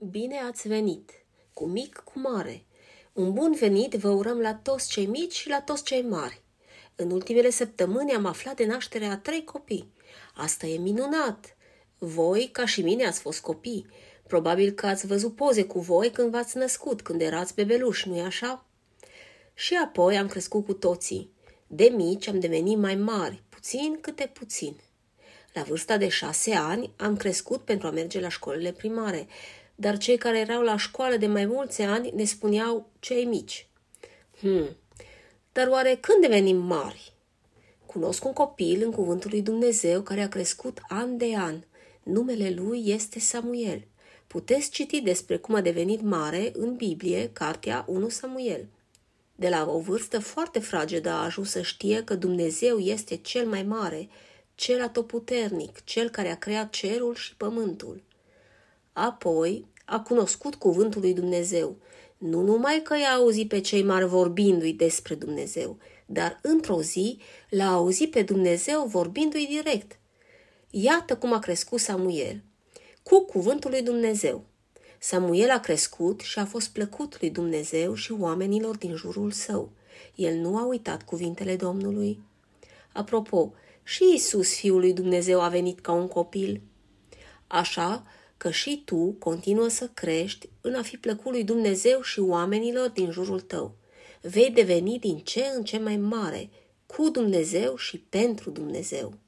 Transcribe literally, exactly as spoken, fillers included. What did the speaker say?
Bine ați venit, cu mic, cu mare. Un bun venit vă urăm la toți cei mici și la toți cei mari. În ultimele săptămâni am aflat de nașterea a trei copii. Asta e minunat! Voi, ca și mine, ați fost copii. Probabil că ați văzut poze cu voi când v-ați născut, când erați bebeluși, nu-i așa? Și apoi am crescut cu toții. De mici am devenit mai mari, puțin câte puțin. La vârsta de șase ani am crescut pentru a merge la școlile primare, dar cei care erau la școală de mai mulți ani ne spuneau cei mici. Hmm, dar oare când devenim mari? Cunosc un copil în cuvântul lui Dumnezeu care a crescut an de an. Numele lui este Samuel. Puteți citi despre cum a devenit mare în Biblie, cartea unu Samuel. De la o vârstă foarte fragedă a ajuns să știe că Dumnezeu este cel mai mare, cel atotputernic, cel care a creat cerul și pământul. Apoi a cunoscut cuvântul lui Dumnezeu, nu numai că i-a auzit pe cei mari vorbindu-i despre Dumnezeu, dar într-o zi l-a auzit pe Dumnezeu vorbindu-i direct. Iată cum a crescut Samuel, cu cuvântul lui Dumnezeu. Samuel a crescut și a fost plăcut lui Dumnezeu și oamenilor din jurul său. El nu a uitat cuvintele Domnului. Apropo, și Iisus, Fiul lui Dumnezeu, a venit ca un copil. Așa că și tu continuă să crești în a fi plăcut lui Dumnezeu și oamenilor din jurul tău. Vei deveni din ce în ce mai mare, cu Dumnezeu și pentru Dumnezeu.